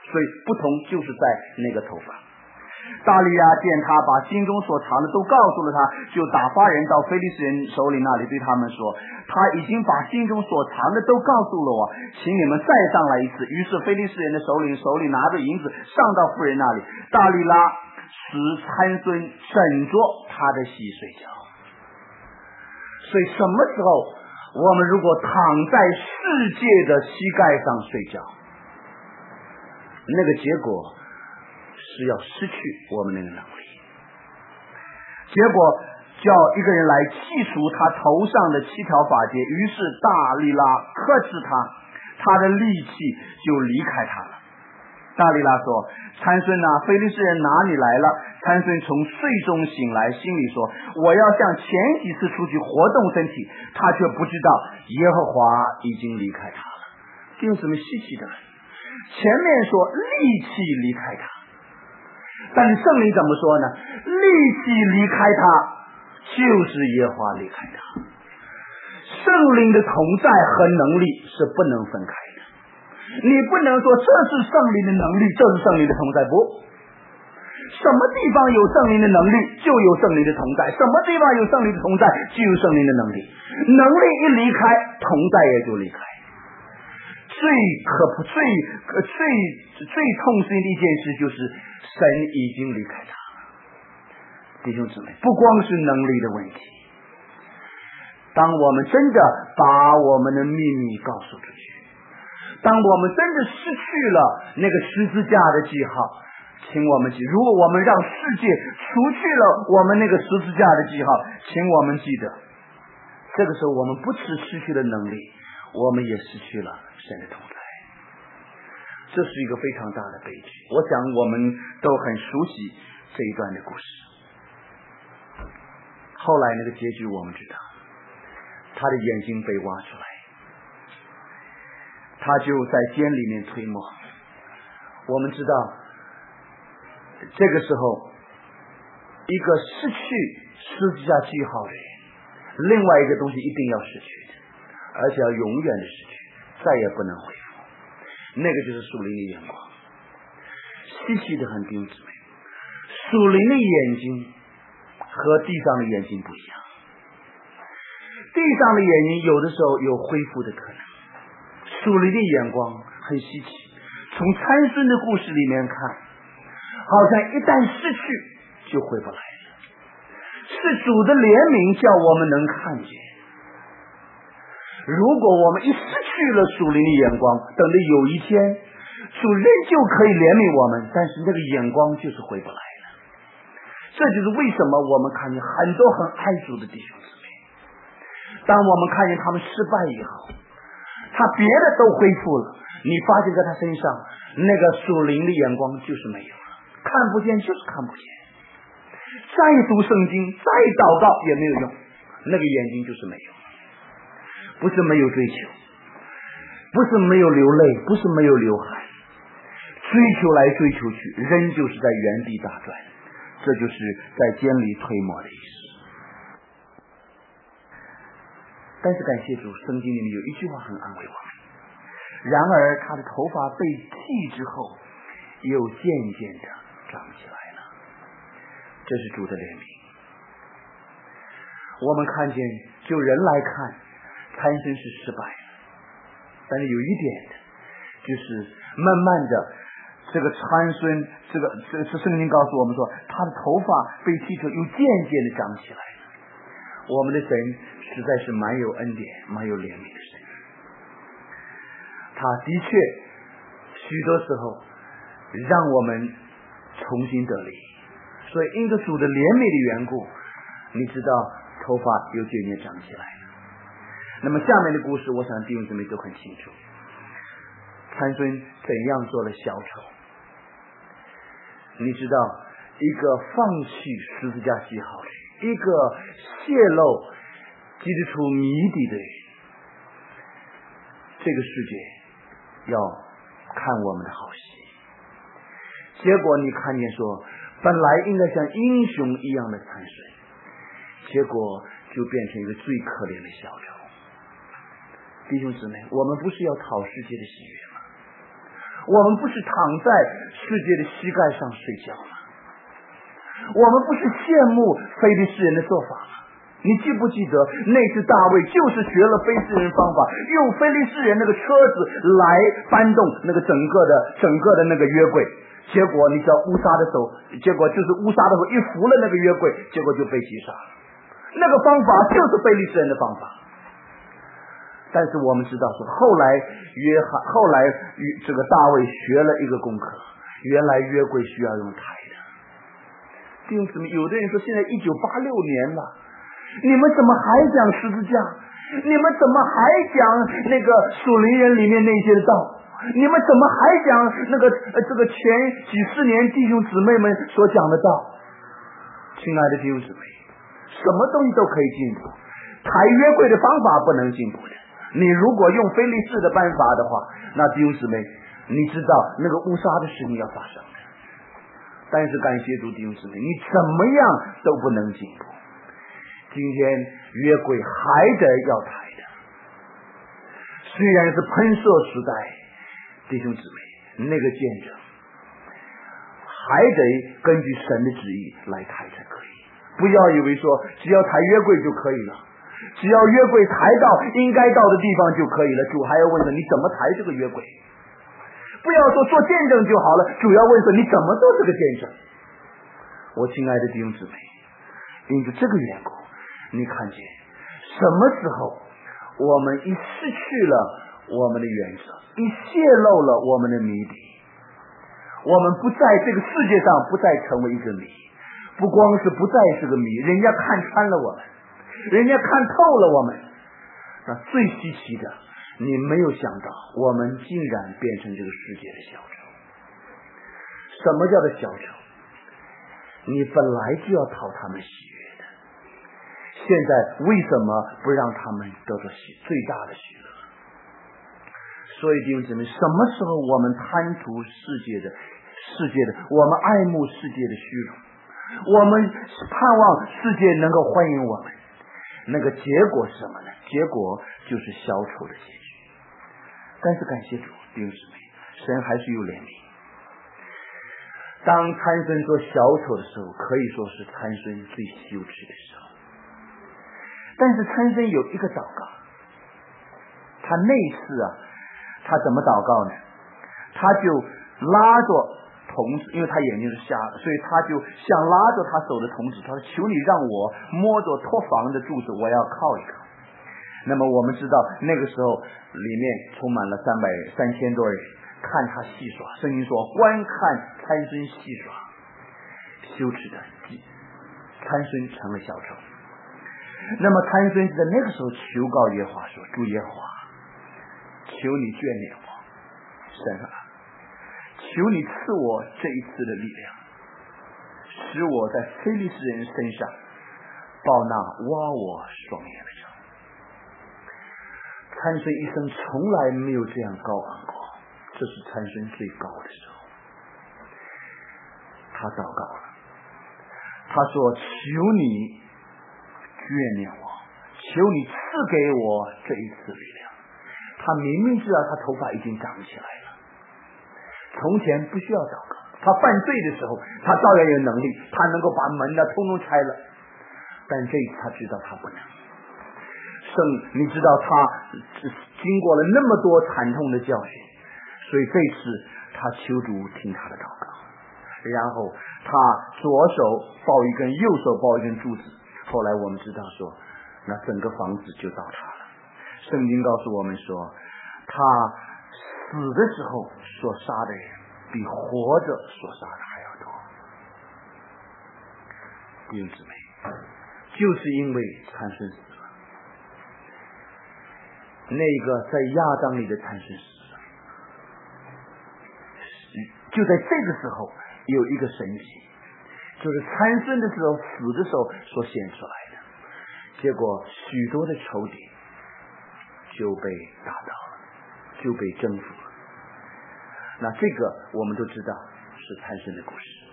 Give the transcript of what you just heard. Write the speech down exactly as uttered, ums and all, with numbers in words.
所以不同就是在那个头发。大利亚见他把心中所藏的都告诉了他，就打发人到非利士人手里那里，对他们说，他已经把心中所藏的都告诉了我，请你们再上来一次。于是非利士人的首领手里拿着银子上到妇人那里，大利拉使参孙枕着他的膝睡觉。所以什么时候我们如果躺在世界的膝盖上睡觉，那个结果是要失去我们那个能力，结果叫一个人来剔除他头上的七条发结，于是大利拉克制他，他的力气就离开他了。大利拉说，参孙啊，非利士人拿你来了。参孙从睡中醒来，心里说，我要像前几次出去活动身体，他却不知道耶和华已经离开他了。这有什么稀奇的？前面说力气离开他，但是圣灵怎么说呢？力气离开他就是耶和华离开他。圣灵的同在和能力是不能分开的，你不能说这是圣灵的能力，这是圣灵的同在，不，什么地方有圣灵的能力就有圣灵的同在，什么地方有圣灵的同在就有圣灵的能力，能力一离开，同在也就离开。最可怕最最最痛心的一件事就是神已经离开他了。弟兄姊妹，不光是能力的问题，当我们真的把我们的秘密告诉出去，当我们真的失去了那个十字架的记号，请我们记，如果我们让世界除去了我们那个十字架的记号，请我们记得，这个时候我们不只失去了能力，我们也失去了神的同在。这是一个非常大的悲剧，我想我们都很熟悉这一段的故事。后来那个结局我们知道，他的眼睛被挖出来，他就在监里面推磨。我们知道这个时候一个失去十字架记号的人，另外一个东西一定要失去的，而且要永远的失去，再也不能恢复，那个就是属灵的眼光。稀奇的很，弟兄姊妹，属灵的眼睛和地上的眼睛不一样，地上的眼睛有的时候有恢复的可能，属灵的眼光很稀奇。从参孙的故事里面看，好像一旦失去就回不来了，是主的怜悯叫我们能看见。如果我们一失去了属灵的眼光，等着有一天主仍旧可以怜悯我们，但是那个眼光就是回不来了。这就是为什么我们看见很多很爱主的弟兄姊妹，当我们看见他们失败以后，他别的都恢复了，你发现在他身上那个属灵的眼光就是没有了，看不见就是看不见，再读圣经再祷告也没有用，那个眼睛就是没有。不是没有追求，不是没有流泪，不是没有流汗，追求来追求去，仍旧是在原地打转，这就是在监里推磨的意思。但是感谢主，圣经里面有一句话很安慰我们，然而他的头发被剃之后又渐渐的长起来了，这是主的怜悯。我们看见就人来看参孙是失败了，但是有一点的就是慢慢的这个参孙这个这个圣经告诉我们说，他的头发被剃除又渐渐的长起来了。我们的神实在是蛮有恩典蛮有怜悯的神，他的确许多时候让我们重新得力，所以因着主的怜悯的缘故，你知道头发又渐渐长起来了。那么下面的故事我想弟兄姊妹都很清楚，参孙怎样做了小丑。你知道一个放弃十字架记号的人，一个泄露基督徒谜底的人，这个世界要看我们的好戏。结果你看见说本来应该像英雄一样的参孙，结果就变成一个最可怜的小丑。弟兄姊妹，我们不是要讨世界的喜悦吗？ 我们不是躺在世界的膝盖上睡觉吗？我们不是羡慕非利士人的做法吗？你记不记得那次大卫就是学了非利士人方法，用非利士人那个车子来搬动那个整个的整个的那个约柜，结果你知道乌撒的手，结果就是乌撒的手一扶了那个约柜，结果就被击杀了。那个方法就是非利士人的方法。但是我们知道说，后来约翰后来这个大卫学了一个功课，原来约柜需要用抬的。弟兄姊妹，有的人说现在一九八六年了，你们怎么还讲十字架？你们怎么还讲那个属灵人里面那些的道？你们怎么还讲那个、呃、这个前几十年弟兄姊妹们所讲的道？亲爱的弟兄姊妹，什么东西都可以进步，抬约柜的方法不能进步的。你如果用非利士的办法的话，那弟兄姊妹，你知道那个乌撒的事情要发生的。但是感谢主弟兄姊妹，你怎么样都不能进步。今天约柜还得要抬的，虽然是喷射时代，弟兄姊妹，那个见证还得根据神的旨意来抬才可以。不要以为说只要抬约柜就可以了，只要约柜抬到应该到的地方就可以了。主还要问说你怎么抬这个约柜？不要说做见证就好了，主要问说你怎么做这个见证？我亲爱的弟兄姊妹，因着这个缘故，你看见什么时候我们一失去了我们的原则，一泄露了我们的谜底，我们不在这个世界上不再成为一个谜，不光是不再是个谜，人家看穿了我们，人家看透了我们。那最稀奇的，你没有想到我们竟然变成这个世界的小丑。什么叫做小丑？你本来就要讨他们喜悦的，现在为什么不让他们得到喜最大的喜乐？所以弟兄姊妹，什么时候我们贪图世界的世界的我们爱慕世界的虚荣，我们盼望世界能够欢迎我们，那个结果是什么呢？结果就是小丑的结局。但是感谢主，弟兄姊妹，神还是有怜悯。当参孙做小丑的时候，可以说是参孙最羞耻的时候。但是参孙有一个祷告，他那次啊，他怎么祷告呢？他就拉着童子，因为他眼睛是瞎的，所以他就像拉着他手的童子，他说：“求你让我摸着托房的柱子，我要靠一靠。”那么我们知道，那个时候里面充满了三百三千多人看他戏耍。圣经说：“观看参孙戏耍，羞耻的参孙成了小丑。”那么参孙在那个时候求告耶和华说：“主耶和华，求你眷恋我，神啊，求你赐我这一次的力量，使我在非利士人身上报那挖我双眼的仇。”参孙一生从来没有这样高昂过，这是参孙最高的时候。他祷告了，他说：“求你眷念我，求你赐给我这一次力量。”他明明知道他头发已经长起来了，从前不需要祷告，他犯罪的时候他照样有能力，他能够把门呢通通拆了，但这一次他知道他不能。圣你知道他经过了那么多惨痛的教训，所以这次他求主听他的祷告，然后他左手抱一根，右手抱一根柱子。后来我们知道说，那整个房子就倒塌了。圣经告诉我们说，他死的时候所杀的人比活着所杀的还要多。弟兄姊妹，就是因为参孙死了，那个在亚当里的参孙死了，就在这个时候有一个神迹，就是参孙的时候死的时候所显出来的，结果许多的仇敌就被打倒了，就被征服了。那这个我们都知道是参孙的故事。